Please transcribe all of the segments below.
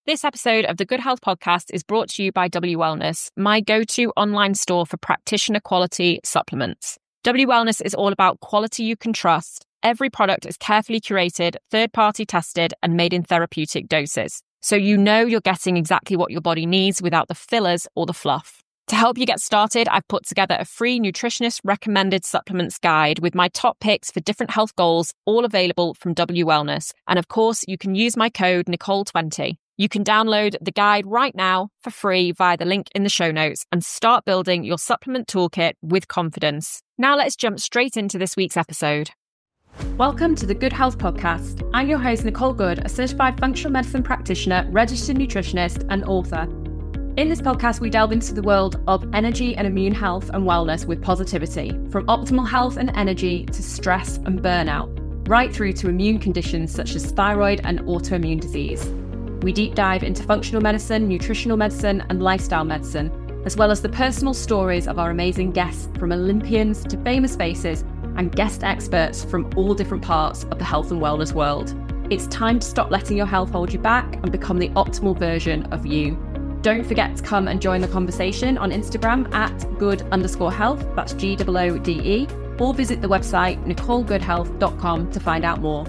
This episode of the Good Health Podcast is brought to you by W Wellness, my go-to online store for practitioner quality supplements. W Wellness is all about quality you can trust. Every product is carefully curated, third-party tested, and made in therapeutic doses. So you know you're getting exactly what your body needs without the fillers or the fluff. To help you get started, I've put together a free nutritionist recommended supplements guide with my top picks for different health goals, all available from W Wellness. And of course, you can use my code Nicole20. You can download the guide right now for free via the link in the show notes and start building your supplement toolkit with confidence. Now let's jump straight into this week's episode. Welcome to the Good Health Podcast. I'm your host, Nicole Good, a certified functional medicine practitioner, registered nutritionist, and author. In this podcast, we delve into the world of energy and immune health and wellness with positivity, from optimal health and energy to stress and burnout, right through to immune conditions such as thyroid and autoimmune disease. We deep dive into functional medicine, nutritional medicine, and lifestyle medicine, as well as the personal stories of our amazing guests, from Olympians to famous faces and guest experts from all different parts of the health and wellness world. It's time to stop letting your health hold you back and become the optimal version of you. Don't forget to come and join the conversation on Instagram at good_health, that's GOODE, or visit the website nicolegoodhealth.com to find out more.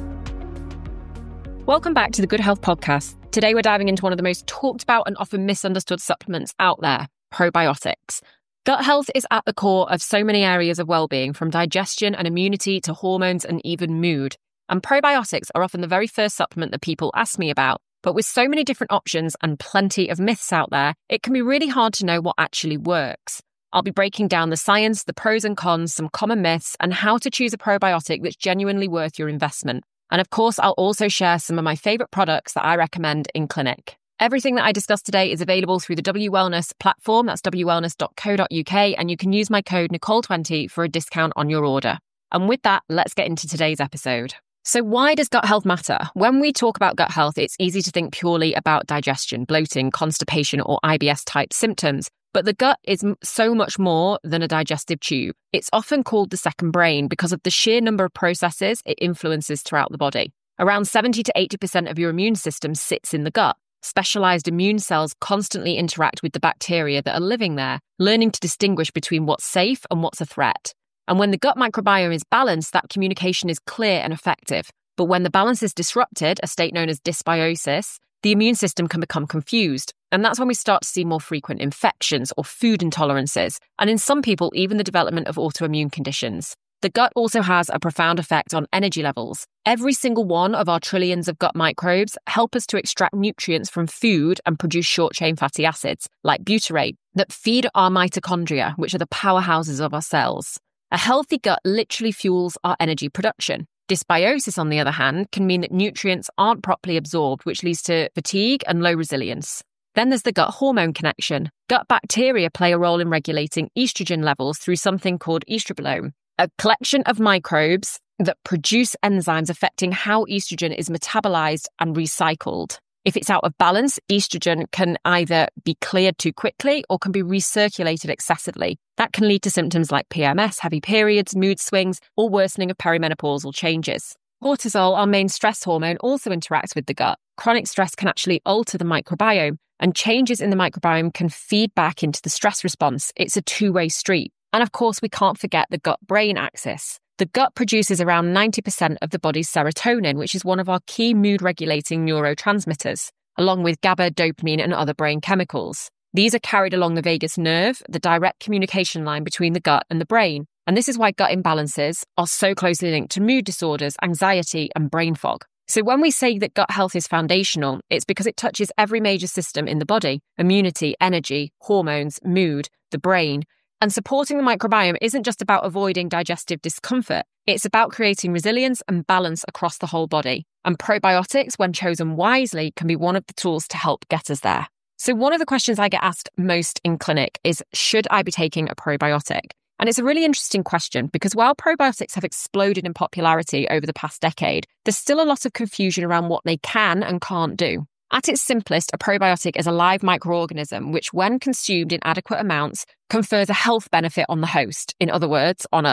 Welcome back to the Good Health Podcast. Today we're diving into one of the most talked about and often misunderstood supplements out there, probiotics. Gut health is at the core of so many areas of well-being, from digestion and immunity to hormones and even mood. And probiotics are often the very first supplement that people ask me about. But with so many different options and plenty of myths out there, it can be really hard to know what actually works. I'll be breaking down the science, the pros and cons, some common myths, and how to choose a probiotic that's genuinely worth your investment. And of course, I'll also share some of my favourite products that I recommend in clinic. Everything that I discussed today is available through the W Wellness platform, that's www.wellness.co.uk, and you can use my code Nicole20 for a discount on your order. And with that, let's get into today's episode. So why does gut health matter? When we talk about gut health, it's easy to think purely about digestion, bloating, constipation, or IBS-type symptoms. But the gut is so much more than a digestive tube. It's often called the second brain because of the sheer number of processes it influences throughout the body. Around 70 to 80% of your immune system sits in the gut. Specialized immune cells constantly interact with the bacteria that are living there, learning to distinguish between what's safe and what's a threat. And when the gut microbiome is balanced, that communication is clear and effective. But when the balance is disrupted, a state known as dysbiosis, the immune system can become confused. And that's when we start to see more frequent infections or food intolerances, and in some people, even the development of autoimmune conditions. The gut also has a profound effect on energy levels. Every single one of our trillions of gut microbes help us to extract nutrients from food and produce short-chain fatty acids, like butyrate, that feed our mitochondria, which are the powerhouses of our cells. A healthy gut literally fuels our energy production. Dysbiosis, on the other hand, can mean that nutrients aren't properly absorbed, which leads to fatigue and low resilience. Then there's the gut hormone connection. Gut bacteria play a role in regulating estrogen levels through something called estrobolome, a collection of microbes that produce enzymes affecting how estrogen is metabolized and recycled. If it's out of balance, estrogen can either be cleared too quickly or can be recirculated excessively. That can lead to symptoms like PMS, heavy periods, mood swings, or worsening of perimenopausal changes. Cortisol, our main stress hormone, also interacts with the gut. Chronic stress can actually alter the microbiome, and changes in the microbiome can feed back into the stress response. It's a two-way street. And of course, we can't forget the gut-brain axis. The gut produces around 90% of the body's serotonin, which is one of our key mood-regulating neurotransmitters, along with GABA, dopamine, and other brain chemicals. These are carried along the vagus nerve, the direct communication line between the gut and the brain. And this is why gut imbalances are so closely linked to mood disorders, anxiety, and brain fog. So when we say that gut health is foundational, it's because it touches every major system in the body: immunity, energy, hormones, mood, the brain. And supporting the microbiome isn't just about avoiding digestive discomfort. It's about creating resilience and balance across the whole body. And probiotics, when chosen wisely, can be one of the tools to help get us there. So one of the questions I get asked most in clinic is, should I be taking a probiotic? And it's a really interesting question because while probiotics have exploded in popularity over the past decade, there's still a lot of confusion around what they can and can't do. At its simplest, a probiotic is a live microorganism which, when consumed in adequate amounts, confers a health benefit on the host, in other words, on us.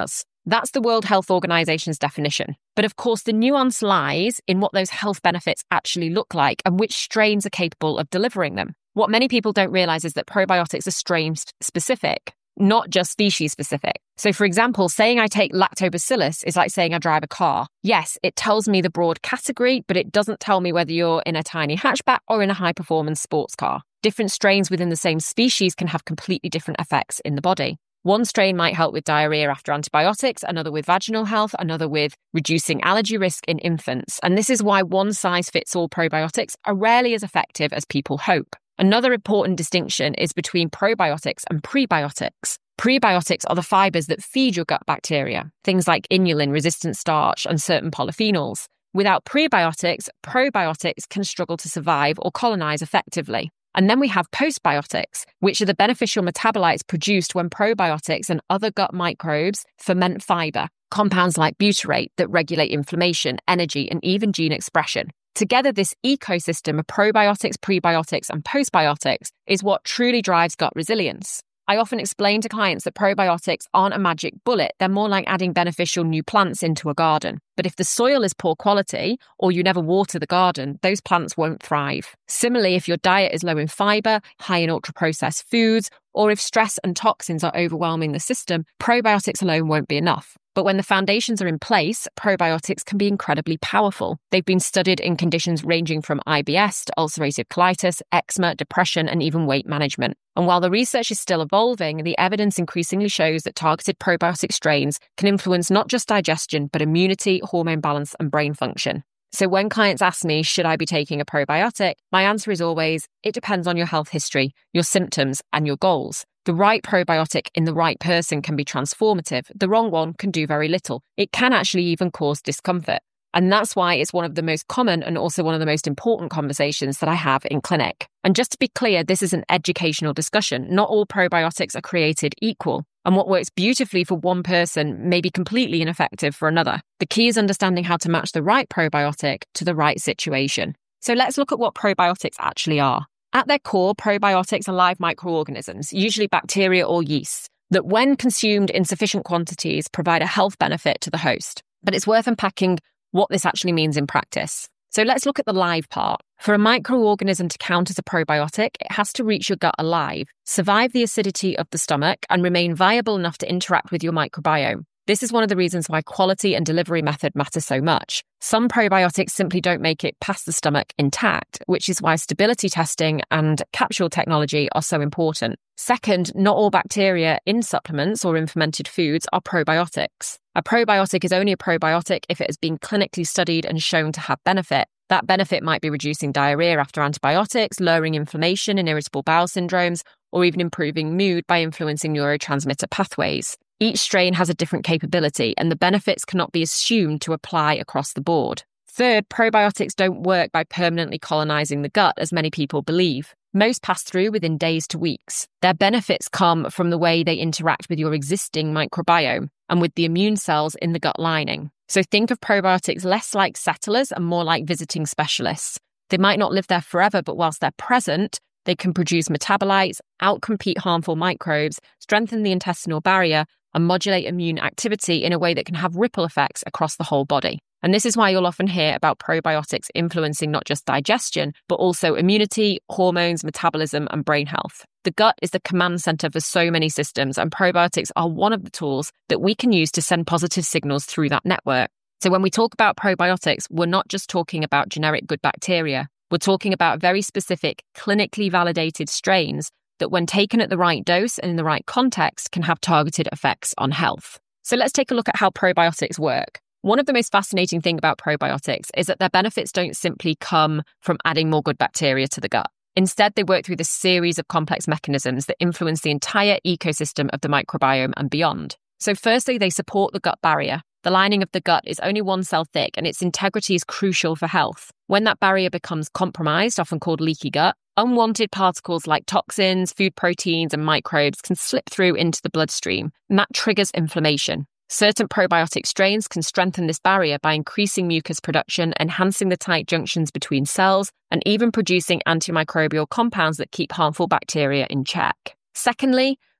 That's the World Health Organization's definition. But of course, the nuance lies in what those health benefits actually look like and which strains are capable of delivering them. What many people don't realize is that probiotics are strain-specific, not just species-specific. So for example, saying I take lactobacillus is like saying I drive a car. Yes, it tells me the broad category, but it doesn't tell me whether you're in a tiny hatchback or in a high-performance sports car. Different strains within the same species can have completely different effects in the body. One strain might help with diarrhea after antibiotics, another with vaginal health, another with reducing allergy risk in infants. And this is why one-size-fits-all probiotics are rarely as effective as people hope. Another important distinction is between probiotics and prebiotics. Prebiotics are the fibers that feed your gut bacteria, things like inulin, resistant starch, and certain polyphenols. Without prebiotics, probiotics can struggle to survive or colonize effectively. And then we have postbiotics, which are the beneficial metabolites produced when probiotics and other gut microbes ferment fiber, compounds like butyrate that regulate inflammation, energy, and even gene expression. Together, this ecosystem of probiotics, prebiotics, and postbiotics is what truly drives gut resilience. I often explain to clients that probiotics aren't a magic bullet. They're more like adding beneficial new plants into a garden. But if the soil is poor quality or you never water the garden, those plants won't thrive. Similarly, if your diet is low in fiber, high in ultra-processed foods, or if stress and toxins are overwhelming the system, probiotics alone won't be enough. But when the foundations are in place, probiotics can be incredibly powerful. They've been studied in conditions ranging from IBS to ulcerative colitis, eczema, depression, and even weight management. And while the research is still evolving, the evidence increasingly shows that targeted probiotic strains can influence not just digestion, but immunity, hormone balance, and brain function. So when clients ask me, should I be taking a probiotic? My answer is always, it depends on your health history, your symptoms, and your goals. The right probiotic in the right person can be transformative. The wrong one can do very little. It can actually even cause discomfort. And that's why it's one of the most common and also one of the most important conversations that I have in clinic. And just to be clear, this is an educational discussion. Not all probiotics are created equal. And what works beautifully for one person may be completely ineffective for another. The key is understanding how to match the right probiotic to the right situation. So let's look at what probiotics actually are. At their core, probiotics are live microorganisms, usually bacteria or yeast, that when consumed in sufficient quantities provide a health benefit to the host. But it's worth unpacking what this actually means in practice. So let's look at the live part. For a microorganism to count as a probiotic, it has to reach your gut alive, survive the acidity of the stomach, and remain viable enough to interact with your microbiome. This is one of the reasons why quality and delivery method matter so much. Some probiotics simply don't make it past the stomach intact, which is why stability testing and capsule technology are so important. Second, not all bacteria in supplements or in fermented foods are probiotics. A probiotic is only a probiotic if it has been clinically studied and shown to have benefit. That benefit might be reducing diarrhea after antibiotics, lowering inflammation in irritable bowel syndromes, or even improving mood by influencing neurotransmitter pathways. Each strain has a different capability, and the benefits cannot be assumed to apply across the board. Third, probiotics don't work by permanently colonizing the gut, as many people believe. Most pass through within days to weeks. Their benefits come from the way they interact with your existing microbiome and with the immune cells in the gut lining. So think of probiotics less like settlers and more like visiting specialists. They might not live there forever, but whilst they're present, they can produce metabolites, outcompete harmful microbes, strengthen the intestinal barrier, and modulate immune activity in a way that can have ripple effects across the whole body. And this is why you'll often hear about probiotics influencing not just digestion, but also immunity, hormones, metabolism, and brain health. The gut is the command center for so many systems, and probiotics are one of the tools that we can use to send positive signals through that network. So when we talk about probiotics, we're not just talking about generic good bacteria. We're talking about very specific, clinically validated strains that when taken at the right dose and in the right context can have targeted effects on health. So let's take a look at how probiotics work. One of the most fascinating things about probiotics is that their benefits don't simply come from adding more good bacteria to the gut. Instead, they work through this series of complex mechanisms that influence the entire ecosystem of the microbiome and beyond. So firstly, they support the gut barrier. The lining of the gut is only one cell thick, and its integrity is crucial for health. When that barrier becomes compromised, often called leaky gut, unwanted particles like toxins, food proteins, and microbes can slip through into the bloodstream, and that triggers inflammation. Certain probiotic strains can strengthen this barrier by increasing mucus production, enhancing the tight junctions between cells, and even producing antimicrobial compounds that keep harmful bacteria in check. Secondly,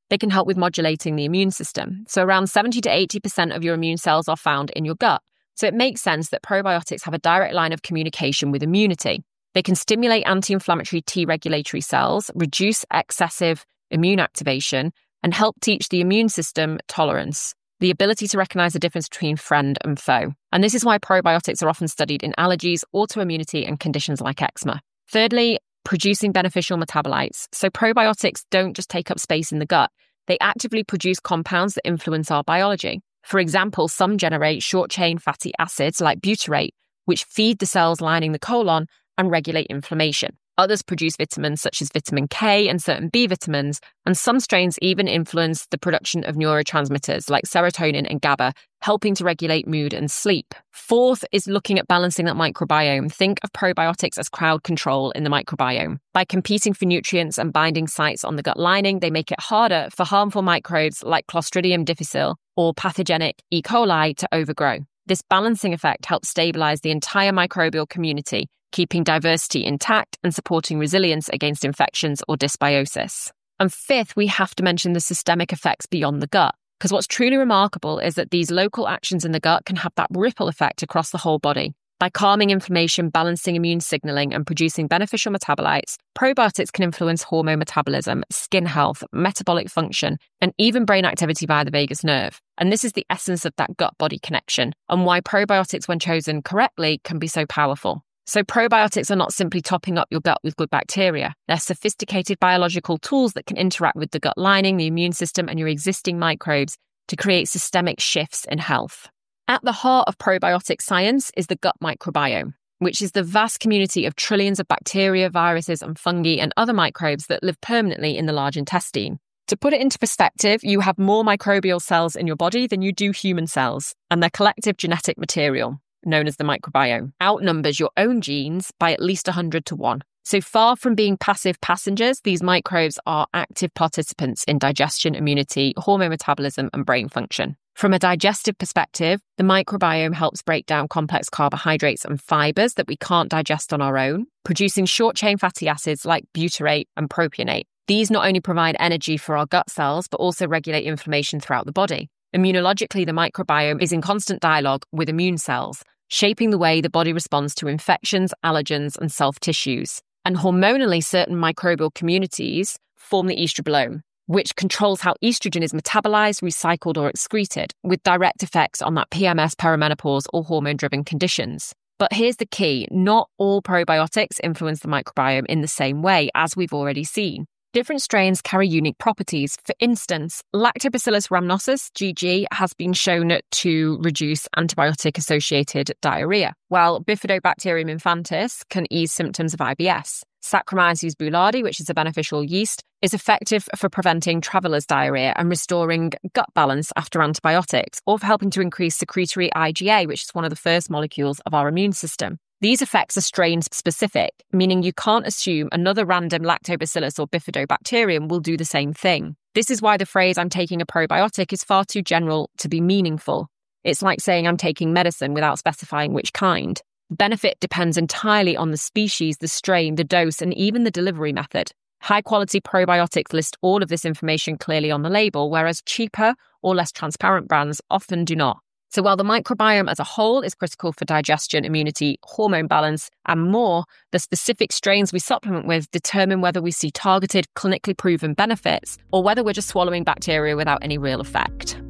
They can help with modulating the immune system. So around 70 to 80% of your immune cells are found in your gut. So it makes sense that probiotics have a direct line of communication with immunity. They can stimulate anti-inflammatory T regulatory cells, reduce excessive immune activation, and help teach the immune system tolerance, the ability to recognize the difference between friend and foe. And this is why probiotics are often studied in allergies, autoimmunity, and conditions like eczema. Thirdly, producing beneficial metabolites. So probiotics don't just take up space in the gut. They actively produce compounds that influence our biology. For example, some generate short-chain fatty acids like butyrate, which feed the cells lining the colon and regulate inflammation. Others produce vitamins such as vitamin K and certain B vitamins, and some strains even influence the production of neurotransmitters like serotonin and GABA, helping to regulate mood and sleep. Fourth is looking at balancing that microbiome. Think of probiotics as crowd control in the microbiome. By competing for nutrients and binding sites on the gut lining, they make it harder for harmful microbes like Clostridium difficile or pathogenic E. coli to overgrow. This balancing effect helps stabilize the entire microbial community, keeping diversity intact and supporting resilience against infections or dysbiosis. And fifth, we have to mention the systemic effects beyond the gut, because what's truly remarkable is that these local actions in the gut can have that ripple effect across the whole body. By calming inflammation, balancing immune signaling, and producing beneficial metabolites, probiotics can influence hormone metabolism, skin health, metabolic function, and even brain activity via the vagus nerve. And this is the essence of that gut-body connection, and why probiotics, when chosen correctly, can be so powerful. So probiotics are not simply topping up your gut with good bacteria. They're sophisticated biological tools that can interact with the gut lining, the immune system, and your existing microbes to create systemic shifts in health. At the heart of probiotic science is the gut microbiome, which is the vast community of trillions of bacteria, viruses, and fungi and other microbes that live permanently in the large intestine. To put it into perspective, you have more microbial cells in your body than you do human cells, and their collective genetic material, known as the microbiome, outnumbers your own genes by at least 100 to 1. So far from being passive passengers, these microbes are active participants in digestion, immunity, hormone metabolism, and brain function. From a digestive perspective, the microbiome helps break down complex carbohydrates and fibers that we can't digest on our own, producing short-chain fatty acids like butyrate and propionate. These not only provide energy for our gut cells, but also regulate inflammation throughout the body. Immunologically, the microbiome is in constant dialogue with immune cells, shaping the way the body responds to infections, allergens, and self-tissues. And hormonally, certain microbial communities form the estrobilome, which controls how estrogen is metabolized, recycled, or excreted, with direct effects on that PMS, perimenopause, or hormone-driven conditions. But here's the key. Not all probiotics influence the microbiome in the same way, as we've already seen. Different strains carry unique properties. For instance, Lactobacillus rhamnosus, GG, has been shown to reduce antibiotic-associated diarrhea, while Bifidobacterium infantis can ease symptoms of IBS. Saccharomyces boulardii, which is a beneficial yeast, is effective for preventing traveler's diarrhea and restoring gut balance after antibiotics, or for helping to increase secretory IgA, which is one of the first molecules of our immune system. These effects are strain-specific, meaning you can't assume another random lactobacillus or bifidobacterium will do the same thing. This is why the phrase "I'm taking a probiotic" is far too general to be meaningful. It's like saying I'm taking medicine without specifying which kind. Benefit depends entirely on the species, the strain, the dose, and even the delivery method. High-quality probiotics list all of this information clearly on the label, whereas cheaper or less transparent brands often do not. So while the microbiome as a whole is critical for digestion, immunity, hormone balance, and more, the specific strains we supplement with determine whether we see targeted, clinically proven benefits or whether we're just swallowing bacteria without any real effect.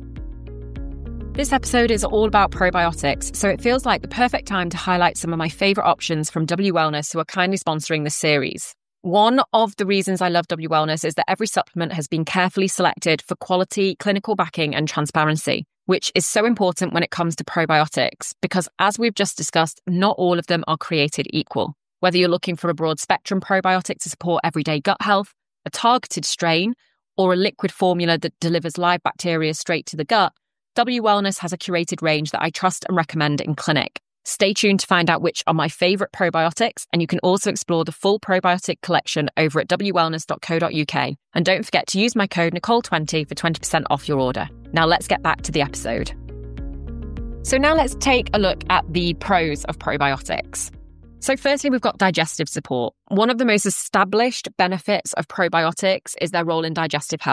This episode is all about probiotics, so it feels like the perfect time to highlight some of my favourite options from W Wellness, who are kindly sponsoring this series. One of the reasons I love W Wellness is that every supplement has been carefully selected for quality, clinical backing, and transparency, which is so important when it comes to probiotics, because as we've just discussed, not all of them are created equal. Whether you're looking for a broad spectrum probiotic to support everyday gut health, a targeted strain, or a liquid formula that delivers live bacteria straight to the gut, W Wellness has a curated range that I trust and recommend in clinic. Stay tuned to find out which are my favourite probiotics, and you can also explore the full probiotic collection over at wwellness.co.uk. And don't forget to use my code Nicole20 for 20% off your order. Now let's get back to the episode. So now let's take a look at the pros of probiotics. So firstly, we've got digestive support. One of the most established benefits of probiotics is their role in digestive health.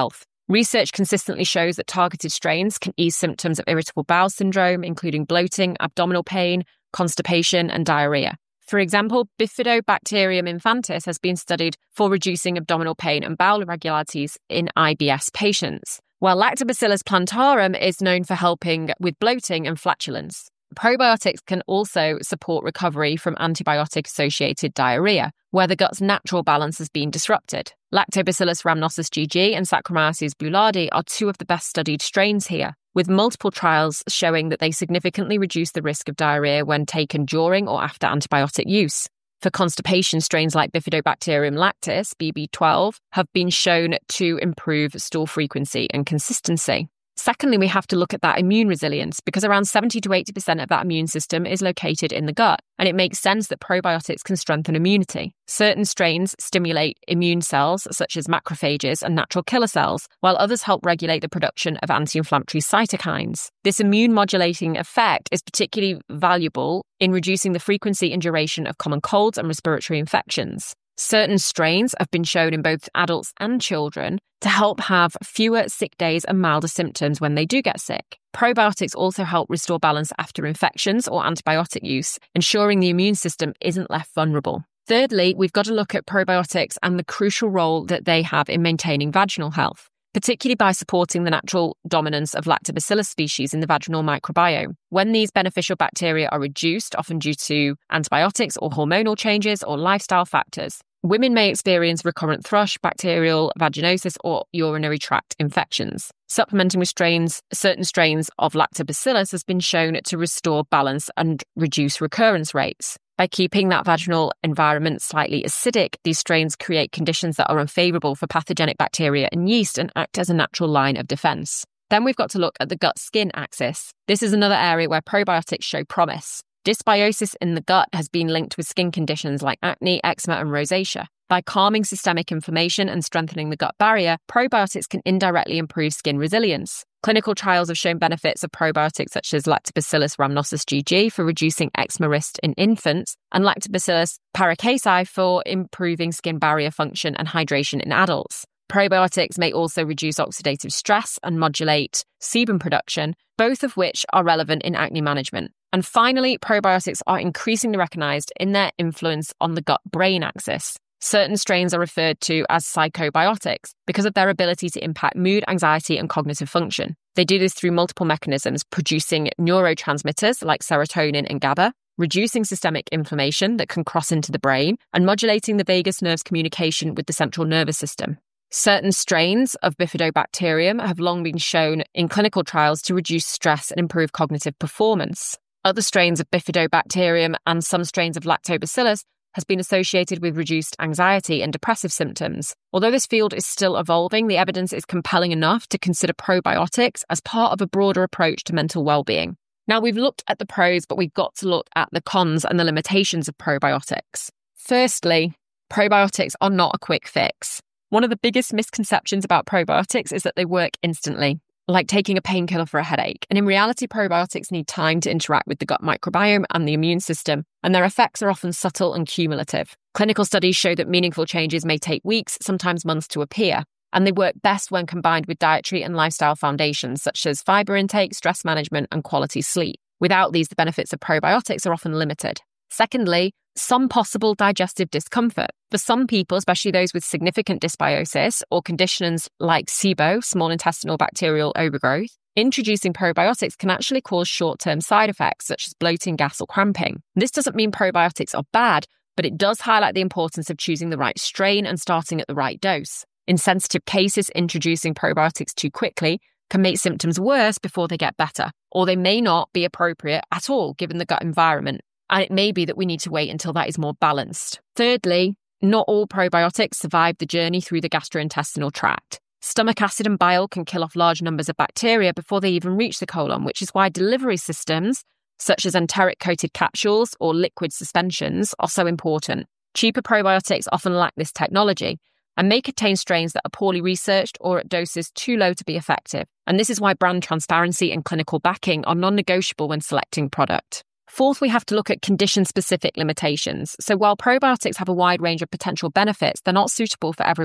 Research consistently shows that targeted strains can ease symptoms of irritable bowel syndrome, including bloating, abdominal pain, constipation, and diarrhea. For example, Bifidobacterium infantis has been studied for reducing abdominal pain and bowel irregularities in IBS patients, while Lactobacillus plantarum is known for helping with bloating and flatulence. Probiotics can also support recovery from antibiotic-associated diarrhea, where the gut's natural balance has been disrupted. Lactobacillus rhamnosus GG and Saccharomyces boulardii are two of the best studied strains here, with multiple trials showing that they significantly reduce the risk of diarrhea when taken during or after antibiotic use. For constipation, strains like Bifidobacterium lactis, BB12, have been shown to improve stool frequency and consistency. Secondly, we have to look at that immune resilience, because around 70 to 80% of that immune system is located in the gut, and it makes sense that probiotics can strengthen immunity. Certain strains stimulate immune cells, such as macrophages and natural killer cells, while others help regulate the production of anti-inflammatory cytokines. This immune modulating effect is particularly valuable in reducing the frequency and duration of common colds and respiratory infections. Certain strains have been shown in both adults and children to help have fewer sick days and milder symptoms when they do get sick. Probiotics also help restore balance after infections or antibiotic use, ensuring the immune system isn't left vulnerable. Thirdly, we've got to look at probiotics and the crucial role that they have in maintaining vaginal health, particularly by supporting the natural dominance of Lactobacillus species in the vaginal microbiome. When these beneficial bacteria are reduced, often due to antibiotics or hormonal changes or lifestyle factors, women may experience recurrent thrush, bacterial vaginosis, or urinary tract infections. Supplementing with certain strains of Lactobacillus has been shown to restore balance and reduce recurrence rates. By keeping that vaginal environment slightly acidic, these strains create conditions that are unfavourable for pathogenic bacteria and yeast and act as a natural line of defence. Then we've got to look at the gut-skin axis. This is another area where probiotics show promise. Dysbiosis in the gut has been linked with skin conditions like acne, eczema, and rosacea. By calming systemic inflammation and strengthening the gut barrier, probiotics can indirectly improve skin resilience. Clinical trials have shown benefits of probiotics such as Lactobacillus rhamnosus GG for reducing eczema risk in infants and Lactobacillus paracasei for improving skin barrier function and hydration in adults. Probiotics may also reduce oxidative stress and modulate sebum production, both of which are relevant in acne management. And finally, probiotics are increasingly recognized in their influence on the gut-brain axis. Certain strains are referred to as psychobiotics because of their ability to impact mood, anxiety, and cognitive function. They do this through multiple mechanisms, producing neurotransmitters like serotonin and GABA, reducing systemic inflammation that can cross into the brain, and modulating the vagus nerve's communication with the central nervous system. Certain strains of Bifidobacterium have long been shown in clinical trials to reduce stress and improve cognitive performance. Other strains of Bifidobacterium and some strains of Lactobacillus has been associated with reduced anxiety and depressive symptoms. Although this field is still evolving, the evidence is compelling enough to consider probiotics as part of a broader approach to mental well-being. Now, we've looked at the pros, but we've got to look at the cons and the limitations of probiotics. Firstly, probiotics are not a quick fix. One of the biggest misconceptions about probiotics is that they work instantly, like taking a painkiller for a headache. And in reality, probiotics need time to interact with the gut microbiome and the immune system, and their effects are often subtle and cumulative. Clinical studies show that meaningful changes may take weeks, sometimes months to appear, and they work best when combined with dietary and lifestyle foundations such as fiber intake, stress management, and quality sleep. Without these, the benefits of probiotics are often limited. Secondly, some possible digestive discomfort. For some people, especially those with significant dysbiosis or conditions like SIBO, small intestinal bacterial overgrowth, introducing probiotics can actually cause short-term side effects such as bloating, gas, or cramping. This doesn't mean probiotics are bad, but it does highlight the importance of choosing the right strain and starting at the right dose. In sensitive cases, introducing probiotics too quickly can make symptoms worse before they get better, or they may not be appropriate at all given the gut environment. And it may be that we need to wait until that is more balanced. Thirdly, not all probiotics survive the journey through the gastrointestinal tract. Stomach acid and bile can kill off large numbers of bacteria before they even reach the colon, which is why delivery systems, such as enteric-coated capsules or liquid suspensions, are so important. Cheaper probiotics often lack this technology and may contain strains that are poorly researched or at doses too low to be effective. And this is why brand transparency and clinical backing are non-negotiable when selecting product. Fourth, we have to look at condition-specific limitations. So while probiotics have a wide range of potential benefits, they're not suitable for everyone.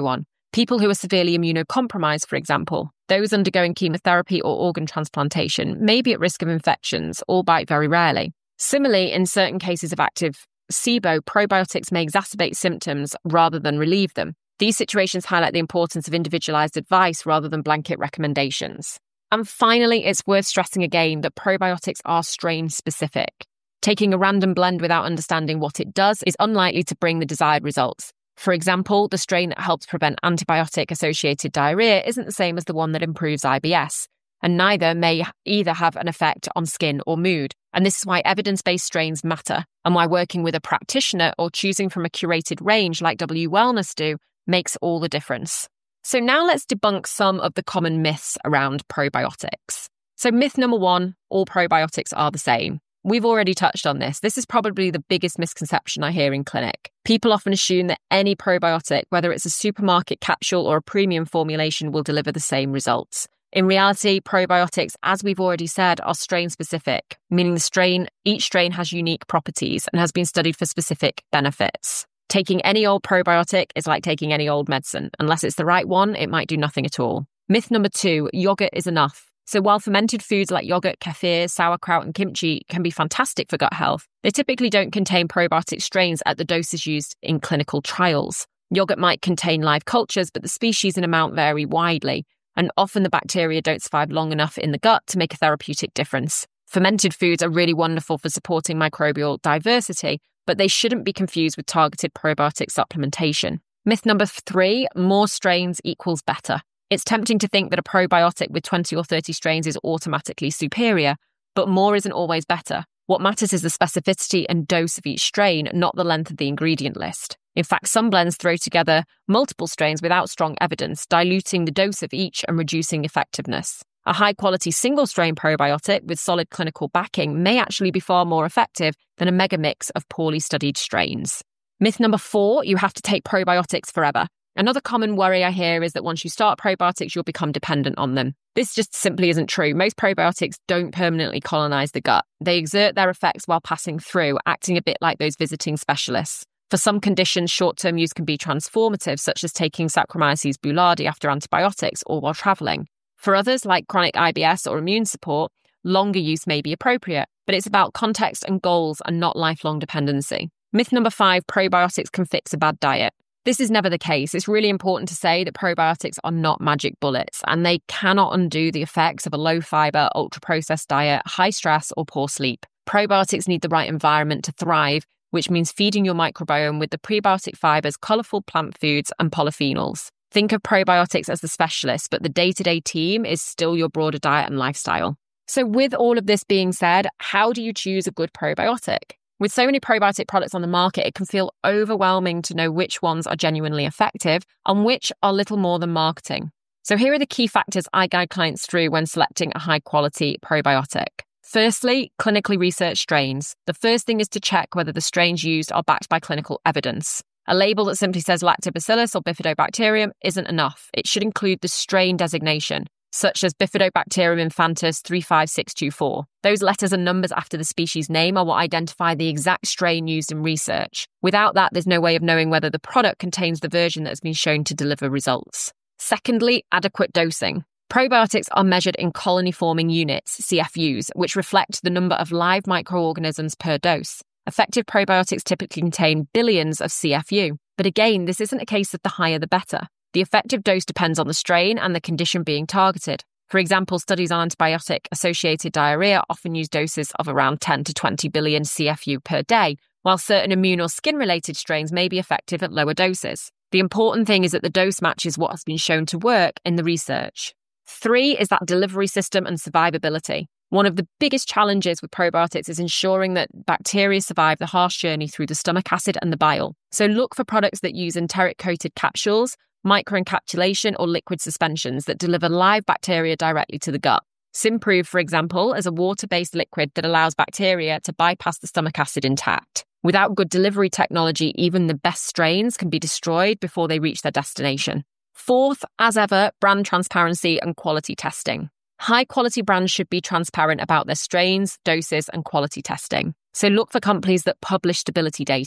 People who are severely immunocompromised, for example, those undergoing chemotherapy or organ transplantation, may be at risk of infections, albeit very rarely. Similarly, in certain cases of active SIBO, probiotics may exacerbate symptoms rather than relieve them. These situations highlight the importance of individualized advice rather than blanket recommendations. And finally, it's worth stressing again that probiotics are strain-specific. Taking a random blend without understanding what it does is unlikely to bring the desired results. For example, the strain that helps prevent antibiotic-associated diarrhea isn't the same as the one that improves IBS, and neither may either have an effect on skin or mood. And this is why evidence-based strains matter, and why working with a practitioner or choosing from a curated range like W Wellness do makes all the difference. So now let's debunk some of the common myths around probiotics. So myth number 1, all probiotics are the same. We've already touched on this. This is probably the biggest misconception I hear in clinic. People often assume that any probiotic, whether it's a supermarket capsule or a premium formulation, will deliver the same results. In reality, probiotics, as we've already said, are strain-specific, meaning each strain has unique properties and has been studied for specific benefits. Taking any old probiotic is like taking any old medicine. Unless it's the right one, it might do nothing at all. Myth number 2, yogurt is enough. So while fermented foods like yogurt, kefir, sauerkraut and kimchi can be fantastic for gut health, they typically don't contain probiotic strains at the doses used in clinical trials. Yogurt might contain live cultures, but the species and amount vary widely, and often the bacteria don't survive long enough in the gut to make a therapeutic difference. Fermented foods are really wonderful for supporting microbial diversity, but they shouldn't be confused with targeted probiotic supplementation. Myth number 3, more strains equals better. It's tempting to think that a probiotic with 20 or 30 strains is automatically superior, but more isn't always better. What matters is the specificity and dose of each strain, not the length of the ingredient list. In fact, some blends throw together multiple strains without strong evidence, diluting the dose of each and reducing effectiveness. A high-quality single-strain probiotic with solid clinical backing may actually be far more effective than a mega mix of poorly studied strains. Myth number 4, you have to take probiotics forever. Another common worry I hear is that once you start probiotics, you'll become dependent on them. This just simply isn't true. Most probiotics don't permanently colonize the gut. They exert their effects while passing through, acting a bit like those visiting specialists. For some conditions, short-term use can be transformative, such as taking Saccharomyces boulardii after antibiotics or while traveling. For others, like chronic IBS or immune support, longer use may be appropriate, but it's about context and goals and not lifelong dependency. Myth number 5, probiotics can fix a bad diet. This is never the case. It's really important to say that probiotics are not magic bullets, and they cannot undo the effects of a low-fiber, ultra-processed diet, high stress, or poor sleep. Probiotics need the right environment to thrive, which means feeding your microbiome with the prebiotic fibers, colourful plant foods, and polyphenols. Think of probiotics as the specialist, but the day-to-day team is still your broader diet and lifestyle. So with all of this being said, how do you choose a good probiotic? With so many probiotic products on the market, it can feel overwhelming to know which ones are genuinely effective and which are little more than marketing. So here are the key factors I guide clients through when selecting a high-quality probiotic. Firstly, clinically researched strains. The first thing is to check whether the strains used are backed by clinical evidence. A label that simply says Lactobacillus or Bifidobacterium isn't enough. It should include the strain designation, such as Bifidobacterium infantis 35624. Those letters and numbers after the species name are what identify the exact strain used in research. Without that, there's no way of knowing whether the product contains the version that has been shown to deliver results. Secondly, adequate dosing. Probiotics are measured in colony-forming units, CFUs, which reflect the number of live microorganisms per dose. Effective probiotics typically contain billions of CFU. But again, this isn't a case of the higher the better. The effective dose depends on the strain and the condition being targeted. For example, studies on antibiotic-associated diarrhea often use doses of around 10 to 20 billion CFU per day, while certain immune or skin-related strains may be effective at lower doses. The important thing is that the dose matches what has been shown to work in the research. 3 is that delivery system and survivability. One of the biggest challenges with probiotics is ensuring that bacteria survive the harsh journey through the stomach acid and the bile. So look for products that use enteric-coated capsules, microencapsulation, or liquid suspensions that deliver live bacteria directly to the gut. Simprove, for example, is a water-based liquid that allows bacteria to bypass the stomach acid intact. Without good delivery technology, even the best strains can be destroyed before they reach their destination. 4th, as ever, brand transparency and quality testing. High-quality brands should be transparent about their strains, doses, and quality testing. So look for companies that publish stability data.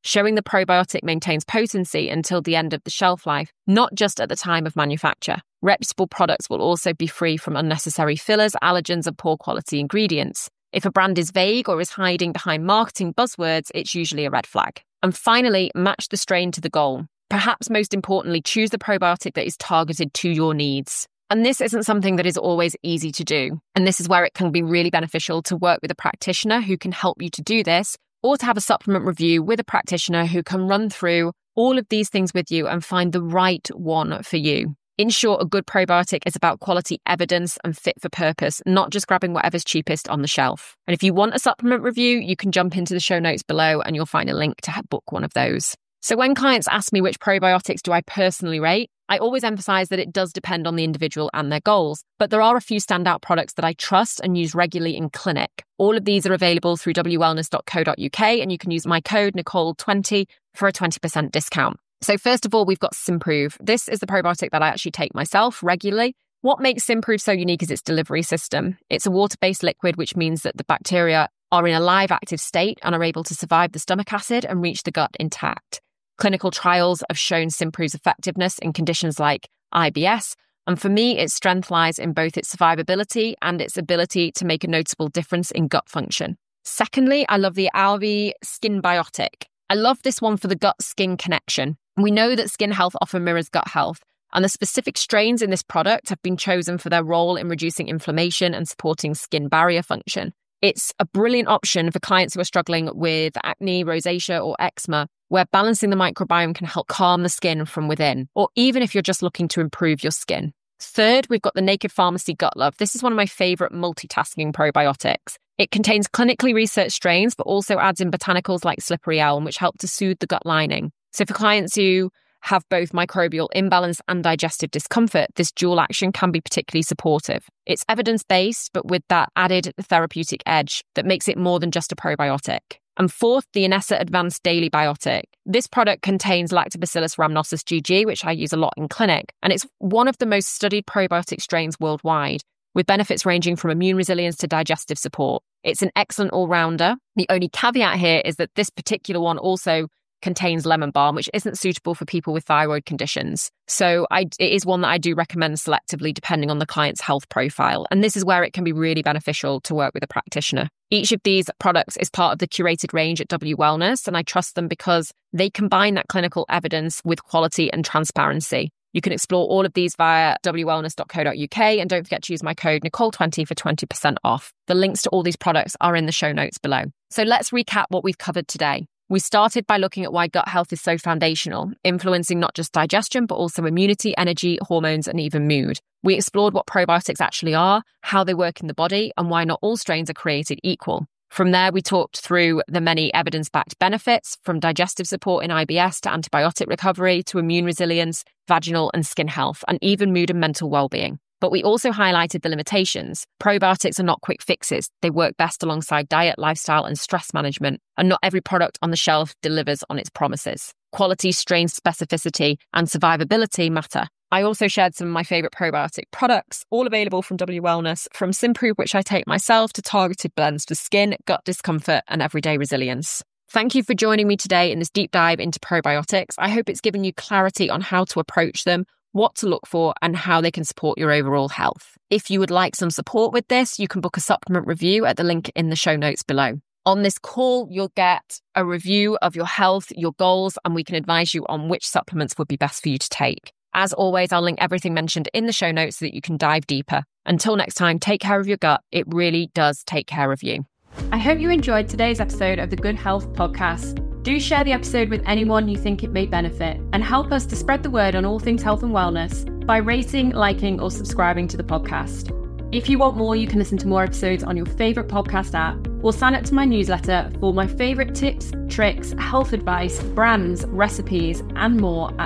showing the probiotic maintains potency until the end of the shelf life, not just at the time of manufacture. Reputable products will also be free from unnecessary fillers, allergens, and poor quality ingredients. If a brand is vague or is hiding behind marketing buzzwords, it's usually a red flag. And finally, match the strain to the goal. Perhaps most importantly, choose the probiotic that is targeted to your needs. And this isn't something that is always easy to do. And this is where it can be really beneficial to work with a practitioner who can help you to do this, or to have a supplement review with a practitioner who can run through all of these things with you and find the right one for you. In short, a good probiotic is about quality evidence and fit for purpose, not just grabbing whatever's cheapest on the shelf. And if you want a supplement review, you can jump into the show notes below and you'll find a link to book one of those. So when clients ask me which probiotics do I personally rate, I always emphasize that it does depend on the individual and their goals, but there are a few standout products that I trust and use regularly in clinic. All of these are available through wwellness.co.uk, and you can use my code Nicole20 for a 20% discount. So first of all, we've got Simprove. This is the probiotic that I actually take myself regularly. What makes Simprove so unique is its delivery system. It's a water-based liquid, which means that the bacteria are in a live active state and are able to survive the stomach acid and reach the gut intact. Clinical trials have shown Simprove's effectiveness in conditions like IBS, and for me, its strength lies in both its survivability and its ability to make a noticeable difference in gut function. Secondly, I love the Alvi Skin Biotic. I love this one for the gut-skin connection. We know that skin health often mirrors gut health, and the specific strains in this product have been chosen for their role in reducing inflammation and supporting skin barrier function. It's a brilliant option for clients who are struggling with acne, rosacea, or eczema, where balancing the microbiome can help calm the skin from within, or even if you're just looking to improve your skin. Third, we've got the Naked Pharmacy Gut Love. This is one of my favorite multitasking probiotics. It contains clinically researched strains, but also adds in botanicals like slippery elm, which help to soothe the gut lining. So for clients who have both microbial imbalance and digestive discomfort, this dual action can be particularly supportive. It's evidence-based, but with that added therapeutic edge that makes it more than just a probiotic. And fourth, the Inessa Advanced Daily Biotic. This product contains Lactobacillus rhamnosus GG, which I use a lot in clinic, and it's one of the most studied probiotic strains worldwide, with benefits ranging from immune resilience to digestive support. It's an excellent all-rounder. The only caveat here is that this particular one also contains lemon balm, which isn't suitable for people with thyroid conditions. So it is one that I do recommend selectively depending on the client's health profile. And this is where it can be really beneficial to work with a practitioner. Each of these products is part of the curated range at W Wellness, and I trust them because they combine that clinical evidence with quality and transparency. You can explore all of these via wwellness.co.uk, and don't forget to use my code Nicole20 for 20% off. The links to all these products are in the show notes below. So let's recap what we've covered today. We started by looking at why gut health is so foundational, influencing not just digestion, but also immunity, energy, hormones, and even mood. We explored what probiotics actually are, how they work in the body, and why not all strains are created equal. From there, we talked through the many evidence-backed benefits, from digestive support in IBS to antibiotic recovery to immune resilience, vaginal and skin health, and even mood and mental well-being. But we also highlighted the limitations. Probiotics are not quick fixes. They work best alongside diet, lifestyle, and stress management, and not every product on the shelf delivers on its promises. Quality, strain specificity, and survivability matter. I also shared some of my favorite probiotic products, all available from W Wellness, from Simprove, which I take myself, to targeted blends for skin, gut discomfort, and everyday resilience. Thank you for joining me today in this deep dive into probiotics. I hope it's given you clarity on how to approach them, what to look for, and how they can support your overall health. If you would like some support with this, you can book a supplement review at the link in the show notes below. On this call, you'll get a review of your health, your goals, and we can advise you on which supplements would be best for you to take. As always, I'll link everything mentioned in the show notes so that you can dive deeper. Until next time, take care of your gut. It really does take care of you. I hope you enjoyed today's episode of the Good Health Podcast. Do share the episode with anyone you think it may benefit, and help us to spread the word on all things health and wellness by rating, liking, or subscribing to the podcast. If you want more, you can listen to more episodes on your favourite podcast app, or sign up to my newsletter for all my favourite tips, tricks, health advice, brands, recipes, and more at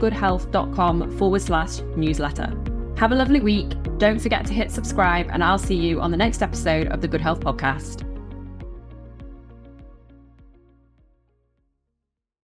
nicolegoodhealth.com/newsletter. Have a lovely week. Don't forget to hit subscribe, and I'll see you on the next episode of the Good Health Podcast.